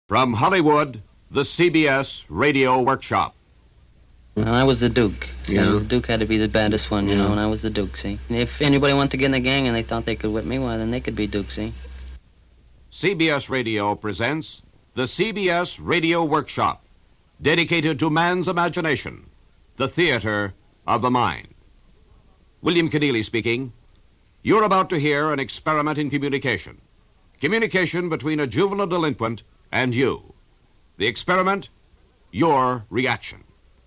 From Hollywood, the CBS Radio Workshop. And I was the Duke. Yeah. So the Duke had to be the baddest one, you Yeah. know, and I was the Duke, see. And if anybody wanted to get in the gang and they thought they could whip me, well, then they could be Duke, see. CBS Radio presents the CBS Radio Workshop, dedicated to man's imagination, the theater of the mind. William Keneally speaking. You're about to hear an experiment in communication. Communication between a juvenile delinquent and you. The experiment, your reaction.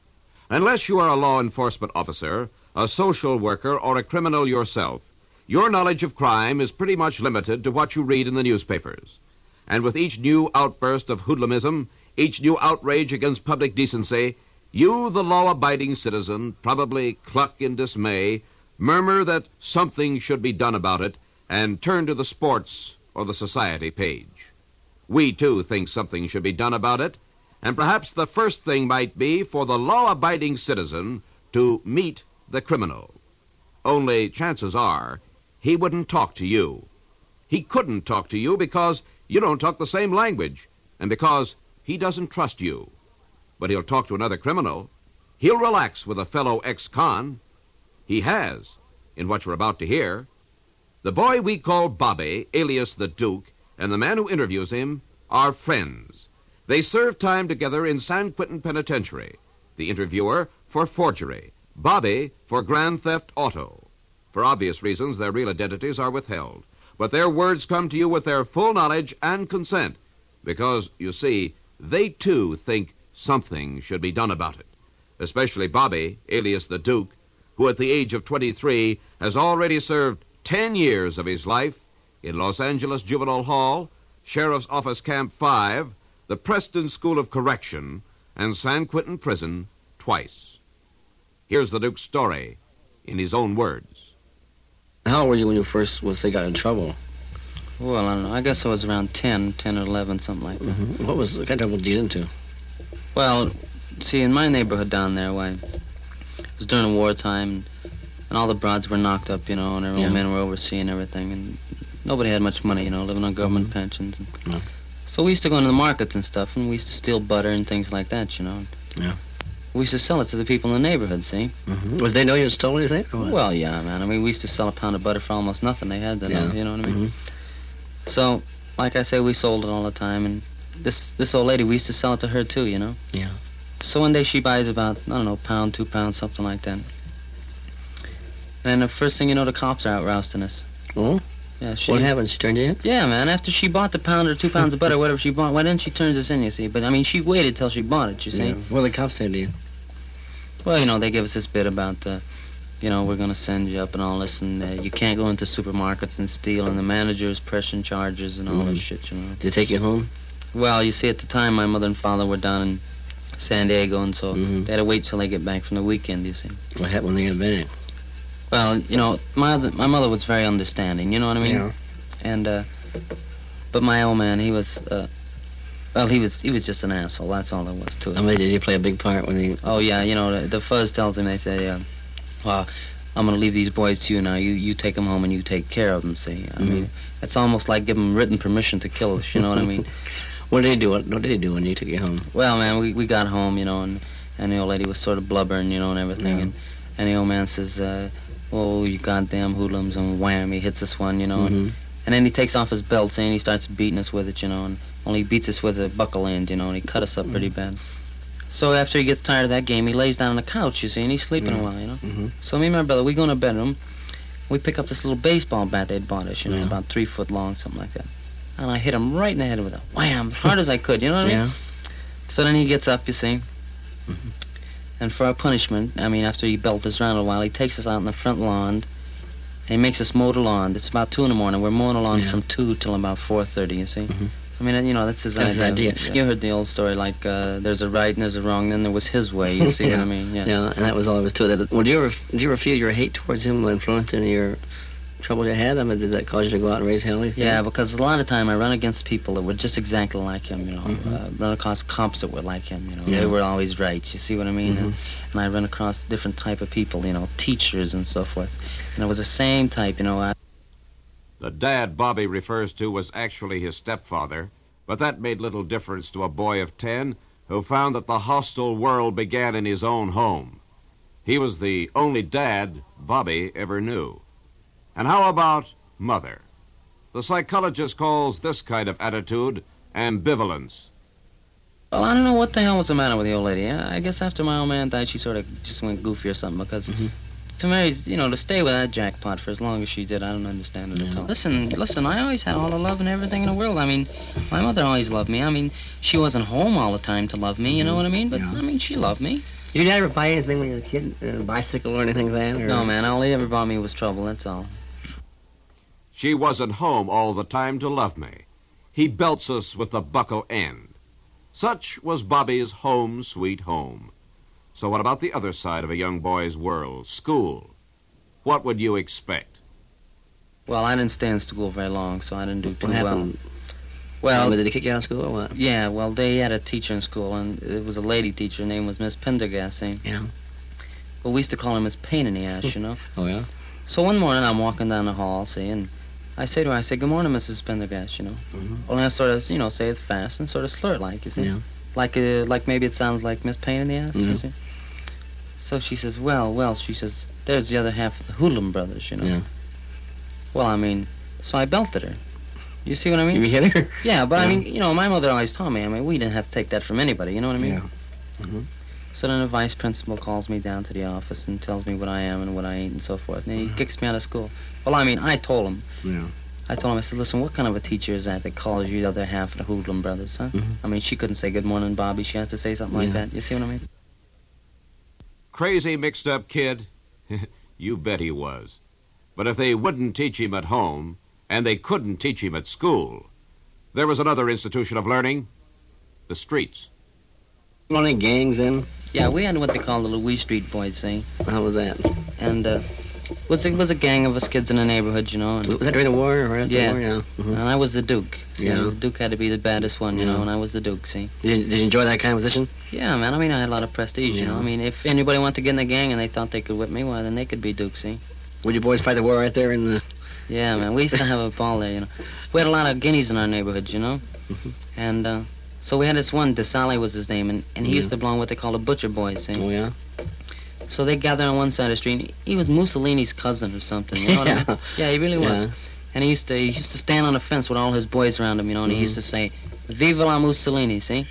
Unless you are a law enforcement officer, a social worker, or a criminal yourself, your knowledge of crime is pretty much limited to what you read in the newspapers. And with each new outburst of hoodlumism, each new outrage against public decency, you, the law-abiding citizen, probably cluck in dismay, murmur that something should be done about it, and turn to the sports or the society page. We, too, think something should be done about it, and perhaps the first thing might be for the law-abiding citizen to meet the criminal. Only chances are he wouldn't talk to you. He couldn't talk to you because you don't talk the same language, and because he doesn't trust you. But he'll talk to another criminal. He'll relax with a fellow ex-con. He has, in what you're about to hear. The boy we call Bobby, alias the Duke, and the man who interviews him are friends. They served time together in San Quentin Penitentiary. The interviewer for forgery, Bobby for grand theft auto. For obvious reasons, their real identities are withheld. But their words come to you with their full knowledge and consent, because, you see, they too think something should be done about it. Especially Bobby, alias the Duke, who at the age of 23 has already served 10 years of his life in Los Angeles Juvenile Hall, Sheriff's Office Camp 5, the Preston School of Correction, and San Quentin Prison twice. Here's the Duke's story in his own words. How old were you when you first got in trouble? Well, I don't know. I guess I was around 10 or 11, something like that. Mm-hmm. What kind of trouble did you get into? Well, see, in my neighborhood down there, why, it was during wartime, and all the broads were knocked up, you know, and their old men were overseeing everything, and nobody had much money, you know, living on government pensions. And so we used to go into the markets and stuff, and we used to steal butter and things like that, you know. Yeah. We used to sell it to the people in the neighborhood, see? Mm-hmm. Would they know you stole anything? Or what? Well, yeah, man. I mean, we used to sell a pound of butter for almost nothing. They had to know, you know what I mean? Mm-hmm. So, like I say, we sold it all the time, and this old lady, we used to sell it to her, too, you know? Yeah. So one day she buys about, I don't know, pound, 2 pounds, something like that. And the first thing you know, the cops are out rousting us. Oh? Yeah, What happened? She turned you in? Yeah, man. After she bought the pound or 2 pounds of butter, whatever she bought, well, then she turns us in, you see. But, I mean, she waited till she bought it, you see. Yeah. What did the cops say to you? Well, you know, they give us this bit about, you know, we're going to send you up and all this, and you can't go into supermarkets and steal, and the manager's pressing charges and all this shit, you know. Did they take you home? Well, you see, at the time, my mother and father were down in San Diego, and so they had to wait till they get back from the weekend, you see. What happened when they got back? Well, you know, my mother was very understanding, you know what I mean? Yeah. And, but my old man, he was, well, he was just an asshole, that's all there was to it. I mean, did he play a big part when he... Oh, yeah, you know, the fuzz tells him, they say, well, I'm going to leave these boys to you now. You take them home and you take care of them, see? I mean, it's almost like giving them written permission to kill us, you know what I mean? What did he do? What did he do when you took you home? Well, man, we got home, you know, and the old lady was sort of blubbering, you know, and everything. Yeah. And the old man says, oh, you goddamn hoodlums, and wham, he hits us one, you know. And then he takes off his belt, and he starts beating us with it, you know, and only he beats us with a buckle end, you know, and he cut us up pretty bad. So after he gets tired of that game, he lays down on the couch, you see, and he's sleeping a while, you know. So me and my brother, we go in the bedroom, we pick up this little baseball bat they'd bought us, you know, about 3 foot long, something like that. And I hit him right in the head with it, wham, as hard as I could, you know what I mean? So then he gets up, you see, and for our punishment, I mean, after he belted us around a while, he takes us out in the front lawn, and he makes us mow the lawn. It's about 2 in the morning. We're mowing the lawn from 2 till about 4:30, you see? I mean, you know, that's his idea. You heard the old story, like, there's a right and there's a wrong, then there was his way, you see what I mean? Yeah, and that was all there was to it. Well, did you ever feel your hate towards him influenced any of your trouble you had? I mean, did that cause you to go out and raise hell? Yeah, because a lot of time I run against people that were just exactly like him, you know. Run across cops that were like him, you know. They were always right, you see what I mean? And I run across different type of people, you know, teachers and so forth. And it was the same type, you know. The dad Bobby refers to was actually his stepfather, But that made little difference to a boy of 10 who found that the hostile world began in his own home. He was the only dad Bobby ever knew. And how about mother? The psychologist calls this kind of attitude ambivalence. Well, I don't know what the hell was the matter with the old lady. I guess after my old man died, she sort of just went goofy or something, because to marry, to stay with that jackpot for as long as she did, I don't understand it at all. Listen, I always had all the love and everything in the world. I mean, my mother always loved me. I mean, she wasn't home all the time to love me, you know what I mean? But, I mean, she loved me. You never buy anything when you were a kid? A bicycle or anything like that? Or... No, man, all he ever bought me was trouble, that's all. She wasn't home all the time to love me. He belts us with the buckle end. Such was Bobby's home sweet home. So what about the other side of a young boy's world, school? What would you expect? Well, I didn't stay in school very long, so I didn't do too What happened? Well, did they kick you out of school or what? Yeah, well, they had a teacher in school, and it was a lady teacher. Her name was Miss Pendergast, see? Yeah. Well, we used to call her Miss Pain in the Ass, you know? Oh, yeah? So one morning, I'm walking down the hall, see, and I say to her, good morning, Mrs. Pendergast, you know? Well, and I sort of, say it fast and sort of slur it like, you see? Yeah. Like maybe it sounds like Miss Pain in the Ass, you see? So she says, well, she says, there's the other half of the Hoodlum brothers, you know? Yeah. Well, I mean, so I belted her. You see what I mean? You hit her? Yeah, but I mean, my mother always taught me, we didn't have to take that from anybody, you know what I mean? Yeah. So then the vice principal calls me down to the office and tells me what I am and what I ain't and so forth, and he kicks me out of school. Well, I mean, I told him. Yeah. I told him, I said, listen, what kind of a teacher is that calls you the other half of the Hoodlum brothers, huh? I mean, she couldn't say good morning, Bobby. She has to say something like that. You see what I mean? Crazy, mixed-up kid? You bet he was. But if they wouldn't teach him at home, and they couldn't teach him at school, there was another institution of learning, the streets. Any gangs in? Yeah, we had what they call the Louis Street Boys, see? How was that? And, it was a gang of us kids in the neighborhood, you know. And, was that during the war or after the war? Yeah. And I was the Duke. Yeah. The Duke had to be the baddest one, you know, and I was the Duke, see? Did you enjoy that kind of position? Yeah, man, I mean, I had a lot of prestige, you know. I mean, if anybody wanted to get in the gang and they thought they could whip me, well, then they could be Duke, see? Would you boys fight the war right there in the... Yeah, man, we used to have a ball there, you know. We had a lot of guineas in our neighborhood, you know. And, so we had this one, DeSalle was his name, and he used to belong what they call the Butcher Boys, see? Oh, yeah? So they gathered on one side of the street, and he was Mussolini's cousin or something, you know what I mean? Yeah, he really was. And he used to stand on the fence with all his boys around him, you know, and he used to say, Viva la Mussolini, see?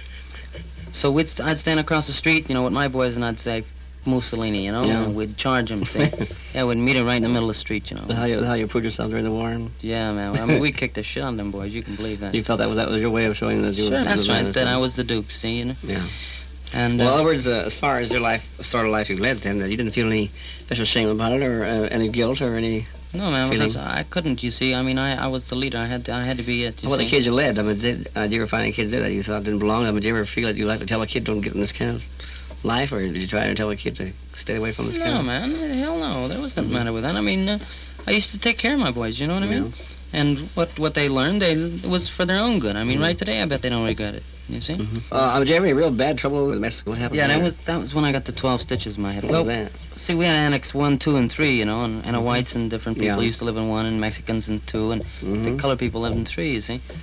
So I'd stand across the street, you know, with my boys, and I'd say, Mussolini, you know, and we'd charge him, see? Yeah, we'd meet him right in the middle of the street, you know. How you proved yourself during the war? Yeah, man. I mean, we kicked the shit on them boys, you can believe that. You felt that was your way of showing that you were... Sure, that's right, that I was the Duke, see, you know? Yeah. And, well, in other words, as far as your life, sort of life you led then, you didn't feel any special shame about it, or any guilt, or any... No, man, feeling? because I couldn't, you see. I mean, I was the leader. I had to be it. Well, the kids you led, I mean, did you ever find any kids there that you thought didn't belong? I mean, did you ever feel that you like to tell a kid don't get in this kind of life, or did you try to tell a kid to stay away from this kind of... No, man, hell no. There was nothing matter with that. I mean, I used to take care of my boys, you know what I mean? And what they learned, it was for their own good. I mean, right today, I bet they don't regret it. You see? Did you ever have any real bad trouble with Mexico? What happened? Yeah, that was when I got the 12 stitches in my head. What was that? See, we had Annex 1, 2, and 3, you know, and the whites and different people used to live in 1, and Mexicans in 2, and the colored people lived in 3, you see?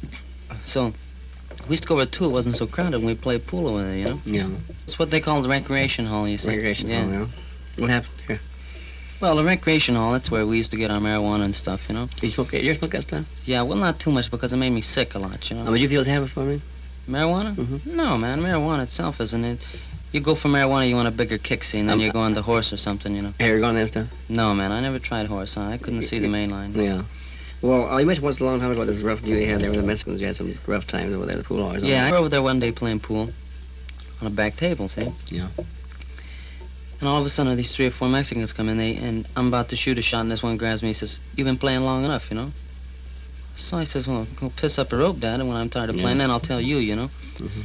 So we used to go over to 2, it wasn't so crowded, and we played pool over there, you know? Yeah. It's what they call the recreation hall, you see? Recreation hall, yeah. What happened here? Well, the recreation hall, that's where we used to get our marijuana and stuff, you know? You smoke that stuff? Yeah, well, not too much, because it made me sick a lot, you know? Would you feel to have it for me? Marijuana? No, man, marijuana itself isn't it. You go for marijuana, you want a bigger kick, see, and then you go on the horse or something, you know? Have you gone that stuff? No, man, I never tried horse, huh? I couldn't see the main line. Yeah. Well, you mentioned once a long time ago this rough deal you had there with the Mexicans. You had some rough times over there, the pool halls. Yeah, I was over there one day playing pool on a back table, see? Yeah. And all of a sudden, these 3 or 4 Mexicans come in, and I'm about to shoot a shot, and this one grabs me and says, "You've been playing long enough, you know?" So I says, "Well, go piss up a rope, Dad, and when I'm tired of playing, then I'll tell you, you know?"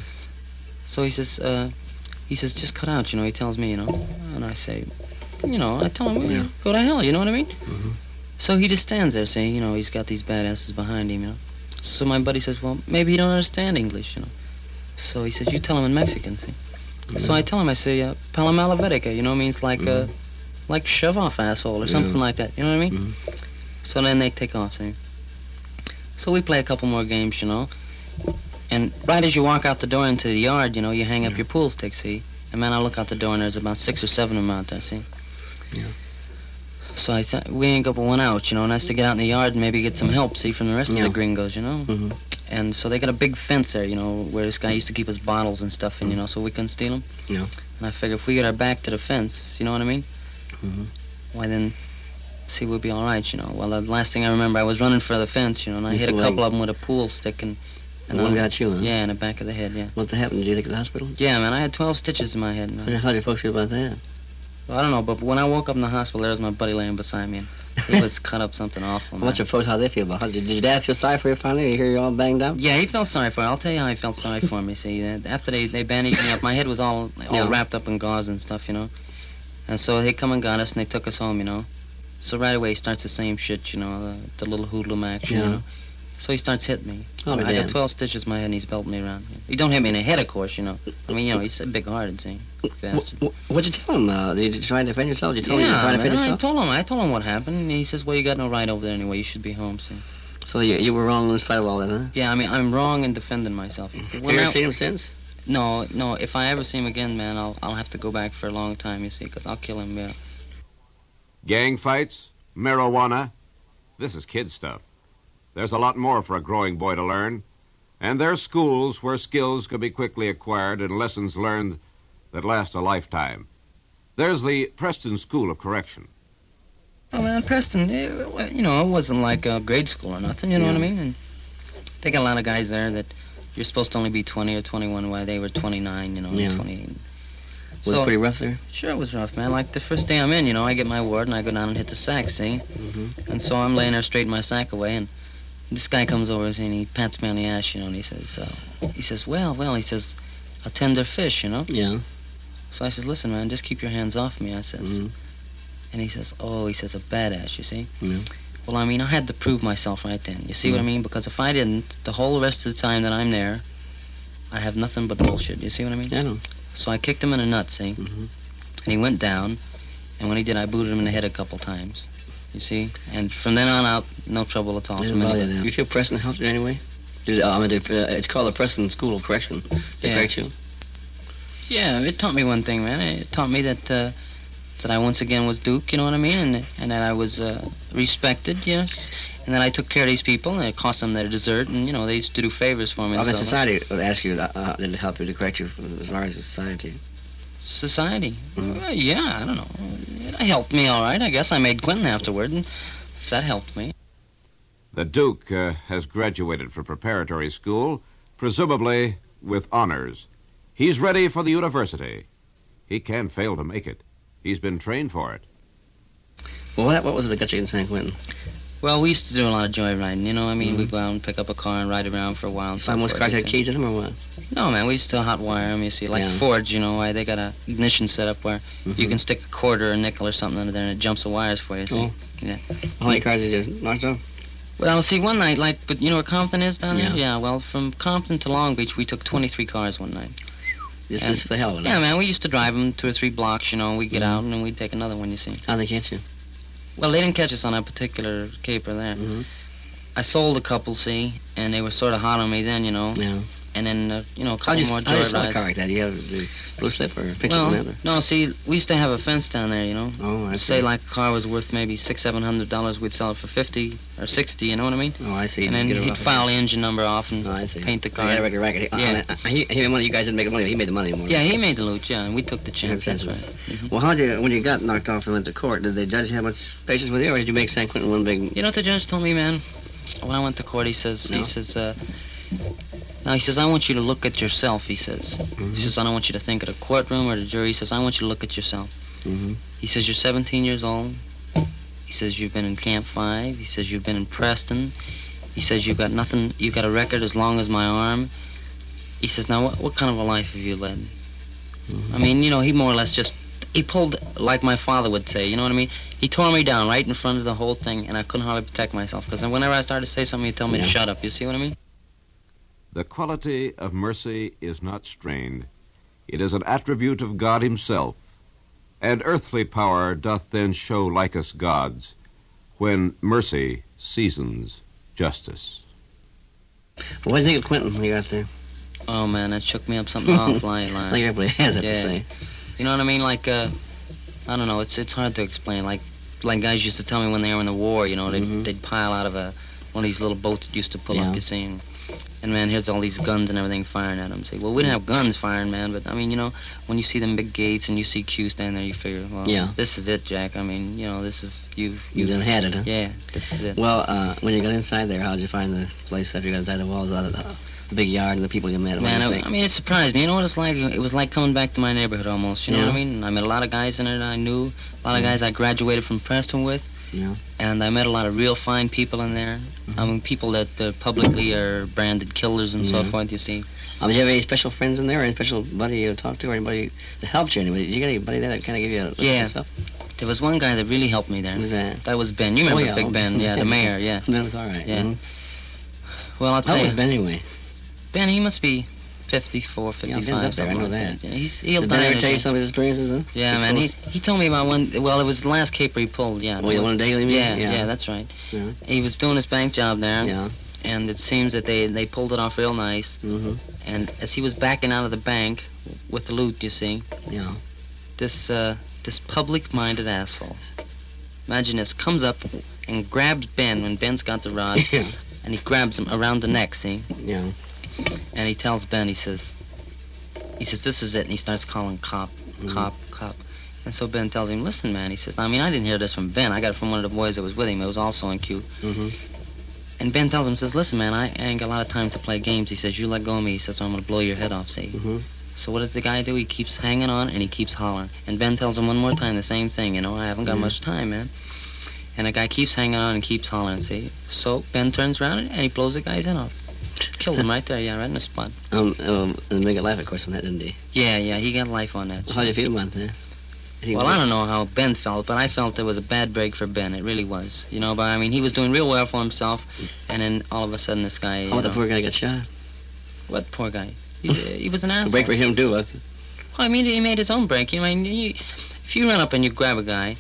So he says, "Just cut out, you know," he tells me, you know. And I say, you know, I tell him, well, go to hell, you know what I mean? So he just stands there saying, you know, he's got these badasses behind him, you know. So my buddy says, well, maybe he don't understand English, you know. So he says, you tell him in Mexican, see. So I tell him, I say, Palamalavetica, you know, means like, like shove off, asshole, or something like that, you know what I mean? So then they take off, see. So we play a couple more games, you know. And right as you walk out the door into the yard, you know, you hang up your pool stick, see? And man, I look out the door and there's about 6 or 7 of them out there, see? Yeah. So I thought, we ain't got one out, you know, and that's to get out in the yard and maybe get some help, see, from the rest of the gringos, you know? Mm-hmm. And so they got a big fence there, you know, where this guy used to keep his bottles and stuff in, you know, so we couldn't steal them. Yeah. And I figured if we get our back to the fence, you know what I mean? Mm-hmm. Why then, see, we'd be all right, you know. Well, the last thing I remember, I was running for the fence, you know, and I hit a couple of them with a pool stick and one got you, huh? Yeah, in the back of the head, yeah. What happened? Did you take it to the hospital? Yeah, man, I had 12 stitches in my head. And how did you folks feel about that? Well, I don't know, but when I woke up in the hospital, there was my buddy laying beside me, and he was cut up something awful. What's your folks, how they feel about it? Did your dad feel sorry for you finally? Did you hear you all banged up? Yeah, he felt sorry for me. I'll tell you how he felt sorry for me, see. After they bandaged me up, my head was all wrapped up in gauze and stuff, you know. And so they come and got us, and they took us home, you know. So right away he starts the same shit, you know, the little hoodlum action, you know. So he starts hitting me. Oh, I got 12 stitches in my head and he's belting me around. He don't hit me in the head, of course, you know. I mean, you know, he's a big-hearted, see. What'd you tell him? Did you try to defend yourself? Did you tell him you were trying to defend yourself? I told him what happened, and he says, well, you got no right over there anyway. You should be home, see. So you were wrong in spite of all that, huh? Yeah, I mean, I'm wrong in defending myself. Have you ever seen him since? No. If I ever see him again, man, I'll have to go back for a long time, you see, because I'll kill him, yeah. Gang fights, marijuana, this is kid stuff. There's a lot more for a growing boy to learn, and there's schools where skills can be quickly acquired and lessons learned that last a lifetime. There's the Preston School of Correction. Oh, man, Preston, you know, it wasn't like a grade school or nothing, you know what I mean? And they got a lot of guys there that you're supposed to only be 20 or 21, while they were 29, you know, 28. Was it pretty rough there? Sure, it was rough, man. Like the first day I'm in, you know, I get my ward and I go down and hit the sack, see? Mm-hmm. And so I'm laying there straightening my sack away, and this guy comes over and he pats me on the ass, you know, and he says, well, he says, a tender fish, you know? Yeah. So I says, listen, man, just keep your hands off me, I says. Mm-hmm. And he says, a badass, you see? Yeah. Well, I mean, I had to prove myself right then. You see what I mean? Because if I didn't, the whole rest of the time that I'm there, I have nothing but bullshit. You see what I mean? I know. So I kicked him in the nuts, see? Mm-hmm. And he went down, and when he did, I booted him in the head a couple times. You see? And from then on out, no trouble at all. You feel Preston helped you anyway? It's called the Preston School of Correction. They correct you? Yeah, it taught me one thing, man. It taught me that I once again was Duke, you know what I mean? And that I was respected, yes. And that I took care of these people, and it cost them their dessert, and, you know, they used to do favors for me. The society would ask you, did it help you to correct you as far as society? Society? Yeah, I don't know. It helped me all right. I guess I made Quentin afterward, and that helped me. The Duke has graduated from preparatory school, presumably with honors. He's ready for the university. He can't fail to make it. He's been trained for it. Well, what was it that got you in San Quentin? Well, we used to do a lot of joyriding, you know. I mean, we'd go out and pick up a car and ride around for a while. And most cars had keys in them, or what? No, man, we used to hot wire them, you see. Like Fords, you know, they got a ignition set up where you can stick a quarter or a nickel or something under there and it jumps the wires for you, see. Oh. Yeah. How many cars did you knock off? Well, see, one night, but you know where Compton is down there? Yeah, well, from Compton to Long Beach, we took 23 cars one night. This is the hell of it. Yeah, man, we used to drive them 2 or 3 blocks, you know, and we'd get out and then we'd take another one, you see. How'd they catch you? Well, they didn't catch us on that particular caper there. Mm-hmm. I sold a couple, see, and they were sort of hot on me then, you know. Yeah. And then, you know, a couple more joyrides. How did you sell a car like that? Do you have the blue slip or pictures of them? No, see, we used to have a fence down there, you know. Oh, I see. Say, like, a car was worth maybe $600-700, we'd sell it for $50 or $60, you know what I mean? Oh, I see. And then he'd file the engine number off and paint the car. Yeah, racket. Yeah. He made money. You guys didn't make the money. He made the money more. Yeah, he made the loot, yeah, and we took the chance. That's right. Mm-hmm. Well, when you got knocked off and went to court, did the judge have much patience with you, or did you make San Quentin one big... You know what the judge told me, man? When I went to court, he says, now, he says, I want you to look at yourself, he says. Mm-hmm. He says, I don't want you to think of the courtroom or the jury. He says, I want you to look at yourself. Mm-hmm. He says, you're 17 years old. He says, you've been in Camp 5. He says, you've been in Preston. He says, you've got nothing, you've got a record as long as my arm. He says, now, what kind of a life have you led? Mm-hmm. I mean, you know, he more or less just, he pulled, like my father would say, you know what I mean? He tore me down right in front of the whole thing, and I couldn't hardly protect myself, because whenever I started to say something, he'd tell me to shut up. You see what I mean? The quality of mercy is not strained. It is an attribute of God himself. And earthly power doth then show like us gods, when mercy seasons justice. What do you think of Quentin when you got there? Oh, man, that shook me up something awful. I ain't lying. Like everybody has that to say. You know what I mean? Like, I don't know. It's hard to explain. Like guys used to tell me when they were in the war, you know, they'd pile out of one of these little boats that used to pull up, you see. And, man, here's all these guns and everything firing at them. Say, well, we didn't have guns firing, man, but, I mean, you know, when you see them big gates and you see Q standing there, you figure, well, this is it, Jack. I mean, you know, this is, you done had it, huh? Yeah, this is it. Well, when you got inside there, how did you find the place after you got inside the walls, the big yard and the people you met? Man, I mean, it surprised me. You know what it's like? It was like coming back to my neighborhood almost, you know what I mean? I met a lot of guys in it I knew, a lot of guys I graduated from Preston with. Yeah. And I met a lot of real fine people in there. I mean, people that publicly are branded killers and so forth, you see. Did you have any special friends in there, or any special buddy you talked to, or anybody that helped you? Anybody? Did you get anybody there that kind of gave you a list of stuff? There was one guy that really helped me there. Who's that? That was Ben. You remember Big Ben? The mayor, Ben was all right. Yeah. Well, I'll tell you. How old was Ben anyway? Ben, he must be 54, 55. Ben's up there, I know that. Yeah, Did Ben ever tell you some of his experiences, huh? Yeah, man. He told me about one. Well, it was the last caper he pulled. Yeah. Oh, the one day, you mean? Yeah, that's right. Yeah. He was doing his bank job there. Yeah. And it seems that they pulled it off real nice. Mm-hmm. And as he was backing out of the bank with the loot, you see. Yeah. This public-minded asshole. Imagine this, comes up and grabs Ben when Ben's got the rod. Yeah. And he grabs him around the neck, see? Yeah. And he tells Ben, he says, this is it. And he starts calling cop. And so Ben tells him, listen, man, he says, I mean, I didn't hear this from Ben. I got it from one of the boys that was with him. It was also in Q. Mm-hmm. And Ben tells him, says, listen, man, I ain't got a lot of time to play games. He says, you let go of me. He says, I'm going to blow your head off, see? Mm-hmm. So what does the guy do? He keeps hanging on and he keeps hollering. And Ben tells him one more time the same thing, you know, I haven't got much time, man. And the guy keeps hanging on and keeps hollering, see? So Ben turns around and he blows the guy's head off. Killed him right there, right in the spot. And make a life, of course, on that, didn't he? Yeah, he got life on that. How do you feel about that? Well, I don't know how Ben felt, but I felt it was a bad break for Ben. It really was. You know, but I mean, he was doing real well for himself, and then all of a sudden this guy... How the poor guy got shot? What poor guy? He was an asshole. A break for him, too, wasn't it? Well, I mean, he made his own break. You know, I mean, if you run up and you grab a guy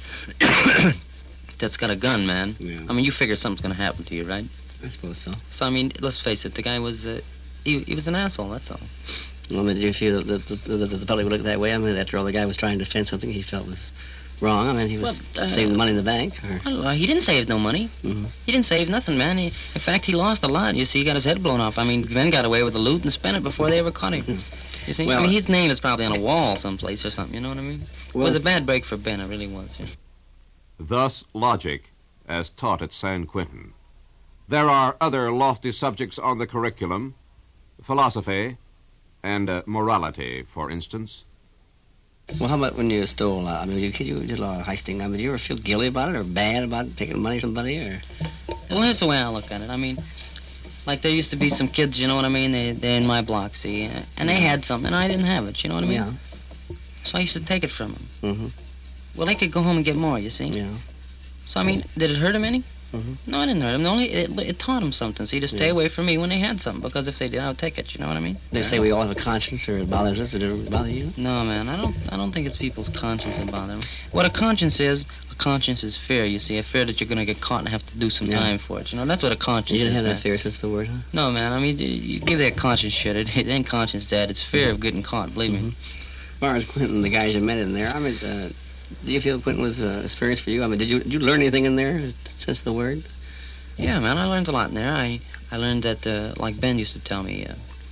that's got a gun, man, I mean, you figure something's going to happen to you, right? I suppose so. So, I mean, let's face it, the guy was... he was an asshole, that's all. Well, did you feel that the public would look that way? I mean, after all, the guy was trying to defend something he felt was wrong. I mean, he was saving the money in the bank. Well, he didn't save no money. Mm-hmm. He didn't save nothing, man. In fact, he lost a lot. You see, he got his head blown off. I mean, Ben got away with the loot and spent it before they ever caught him. Mm-hmm. You see? Well, I mean, his name is probably on a wall someplace or something, you know what I mean? Well, it was a bad break for Ben, it really was. Yeah. Thus, logic, as taught at San Quentin. There are other lofty subjects on the curriculum, philosophy, and morality, for instance. Well, how about when you stole? I mean, you did a lot of heisting. I mean, do you ever feel guilty about it or bad about taking money from somebody? Or? Well, here's the way I look at it. I mean, like there used to be some kids, you know what I mean? They're in my block, see, and they had something, and I didn't have it, you know what I mean? Yeah. So I used to take it from them. Mm-hmm. Well, they could go home and get more, you see? Yeah. So, I mean, did it hurt them any? Mm-hmm. No, it didn't hurt them. It taught them something, see, to stay away from me when they had something, because if they did, I would take it, you know what I mean? They say we all have a conscience, or it bothers us. Did it bother you? No, man, I don't think it's people's conscience that bother them. What a conscience is fear, you see, a fear that you're going to get caught and have to do some time for it, you know? That's what a conscience is. You didn't have that fear since the word, huh? No, man, I mean, you give that conscience shit. It ain't conscience, Dad. It's fear of getting caught, believe me. As far as Quentin, the guys you met in there, I mean, do you feel Quentin was an experience for you? I mean, did you learn anything in there since the word? Yeah, man, I learned a lot in there. I learned that, like Ben used to tell me,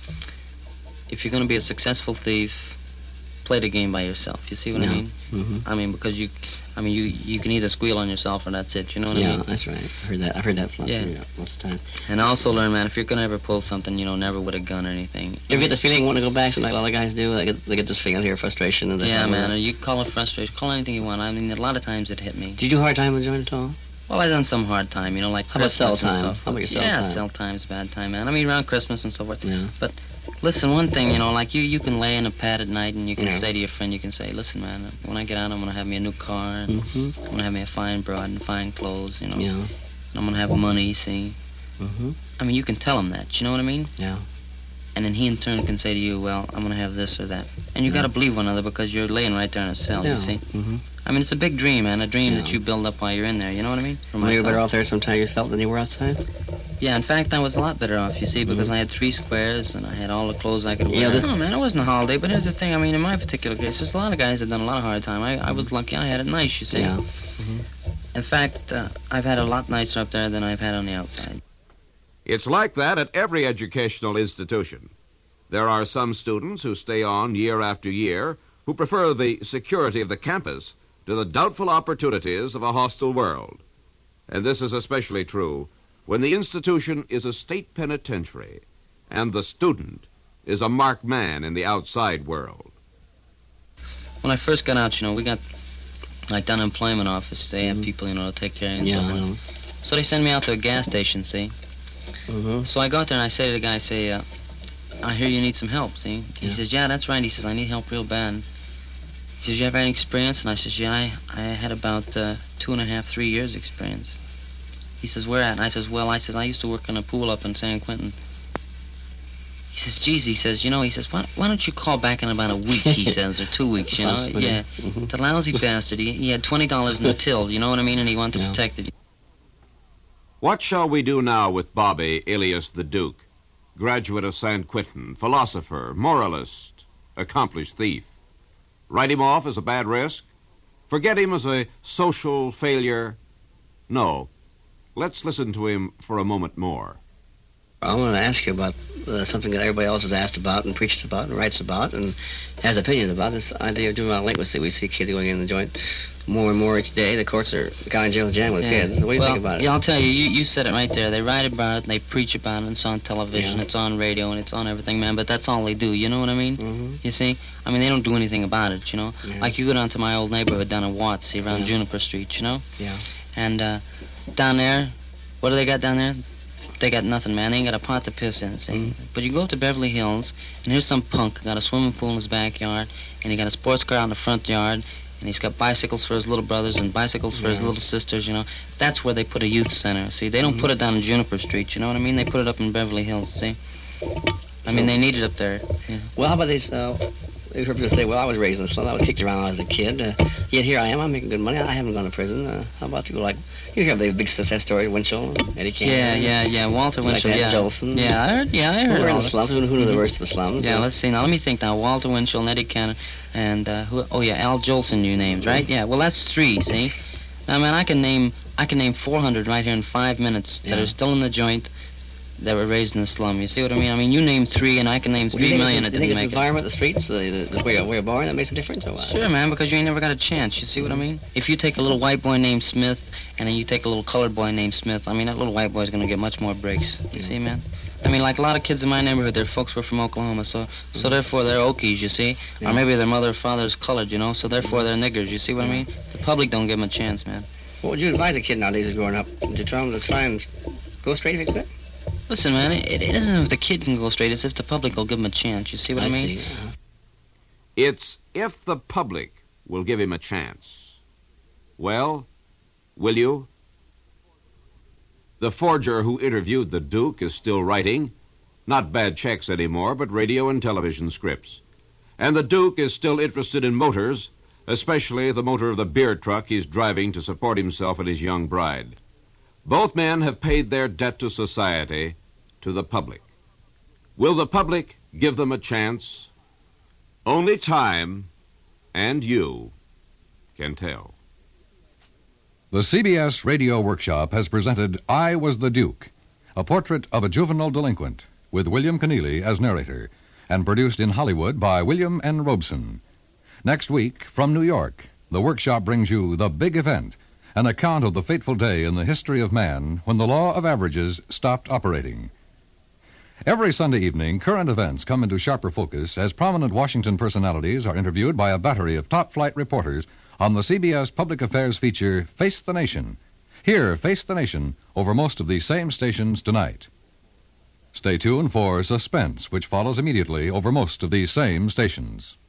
if you're going to be a successful thief, play the game by yourself. You see what I mean? Mm-hmm. I mean, because you can either squeal on yourself or that's it. You know what I mean? Yeah, that's right. I've heard that philosophy most of the time. And I also learned, man, if you're going to ever pull something, you know, never with a gun or anything. You ever get the feeling you want to go back, like a lot of guys do? They get this feeling here, frustration. And yeah, man, you call it frustration. Call it anything you want. I mean, a lot of times it hit me. Did you do a hard time with joint at all? Well, I done some hard time, you know, like How about cell time? How about your cell time? Yeah, cell time's bad time, man. I mean, around Christmas and so forth. Yeah. But listen, one thing, you know, like you can lay in a pad at night and you can say to your friend, you can say, listen, man, when I get out, I'm going to have me a new car, and I'm going to have me a fine broad and fine clothes, you know. Yeah. And I'm going to have money, see. Mm-hmm. I mean, you can tell him that, you know what I mean? Yeah. And then he in turn can say to you, well, I'm going to have this or that. And you got to believe one another because you're laying right there in a cell, you see. Mm-hmm. I mean, it's a big dream, man, a dream that you build up while you're in there, you know what I mean? Well, you were better off there sometimes you felt than you were outside? Yeah, in fact, I was a lot better off, you see, because I had 3 squares and I had all the clothes I could wear. No, man, it wasn't a holiday, but here's the thing. I mean, in my particular case, there's a lot of guys that done a lot of hard time. I was lucky. I had it nice, you see. Yeah. In fact, I've had a lot nicer up there than I've had on the outside. It's like that at every educational institution. There are some students who stay on year after year who prefer the security of the campus to the doubtful opportunities of a hostile world. And this is especially true when the institution is a state penitentiary and the student is a marked man in the outside world. When I first got out, we got like the unemployment office. They have people, to take care of you and so on. So they send me out to a gas station, see? So I go out there and I say to the guy, I hear you need some help, see? He says, yeah, that's right. He says, I need help real bad. He says, you have any experience? And I says, yeah, I had about 2.5, 3 years experience. He says, where at? And I says, well, I used to work in a pool up in San Quentin. He says, geez, he says, why don't you call back in about a week, he says, or 2 weeks, Yeah. The lousy bastard, he had $20 in the till, you know what I mean, and he wanted to protect it. What shall we do now with Bobby, alias the Duke, graduate of San Quentin, philosopher, moralist, accomplished thief? Write him off as a bad risk? Forget him as a social failure? No. Let's listen to him for a moment more. I want to ask you about something that everybody else has asked about and preaches about and writes about and has opinions about, this idea of delinquency. We see kids going in the joint more and more each day. The courts are kind of jail jam with kids. What do you think about it? Yeah, I'll tell you. You said it right there. They write about it, and they preach about it, and it's on television, it's on radio, and it's on everything, man. But that's all they do. You know what I mean? You see? I mean, they don't do anything about it, Like you go down to my old neighborhood down in Watts, see, around Juniper Street, Yeah. And down there, what do they got down there? They got nothing, man. They ain't got a pot to piss in, see? But you go up to Beverly Hills, and here's some punk got a swimming pool in his backyard, and he got a sports car out in the front yard, and he's got bicycles for his little brothers and bicycles for his little sisters, That's where they put a youth center, see? They don't put it down in Juniper Street, you know what I mean? They put it up in Beverly Hills, see? I mean, they need it up there. Yeah. Well, how about these... I've heard people say, well, I was raised in the slums. I was kicked around when I was a kid. Yet here I am. I'm making good money. I haven't gone to prison. How about people like... You hear the big success story, Winchell, Eddie Cannon. Yeah. Walter Winchell, like Jolson. Yeah, I heard Who were in all the slums? Who knew the worst of the slums? Yeah, let's see. Now, let me think now. Walter Winchell and Eddie Cannon and, Al Jolson you named, right? Yeah, well, that's 3, see? Now, man, I can name 400 right here in 5 minutes that are still in the joint that were raised in the slum. You see what I mean? I mean, you name 3, and I can name 3 million that didn't make it. You think it's the environment, the streets, the where you're born, that makes a difference, or what? Sure, man, because you ain't never got a chance. You see what I mean? If you take a little white boy named Smith, and then you take a little colored boy named Smith, I mean, that little white boy's going to get much more breaks. You see, man? I mean, like a lot of kids in my neighborhood, their folks were from Oklahoma, so therefore they're Okies, you see? Or maybe their mother or father's colored, so therefore they're niggers, you see what I mean? The public don't give them a chance, man. What would you advise a kid nowadays who's growing up? To try and go straight if he could? Listen, man, it isn't if the kid can go straight, it's if the public will give him a chance. You see what I mean? See, yeah. It's if the public will give him a chance. Well, will you? The forger who interviewed the Duke is still writing. Not bad checks anymore, but radio and television scripts. And the Duke is still interested in motors, especially the motor of the beer truck he's driving to support himself and his young bride. Both men have paid their debt to society, to the public. Will the public give them a chance? Only time and you can tell. The CBS Radio Workshop has presented I Was the Duke, a portrait of a juvenile delinquent, with William Keneally as narrator, and produced in Hollywood by William N. Robeson. Next week, from New York, the workshop brings you The Big Event, an account of the fateful day in the history of man when the law of averages stopped operating. Every Sunday evening, current events come into sharper focus as prominent Washington personalities are interviewed by a battery of top-flight reporters on the CBS Public Affairs feature, Face the Nation. Hear Face the Nation over most of these same stations tonight. Stay tuned for Suspense, which follows immediately over most of these same stations.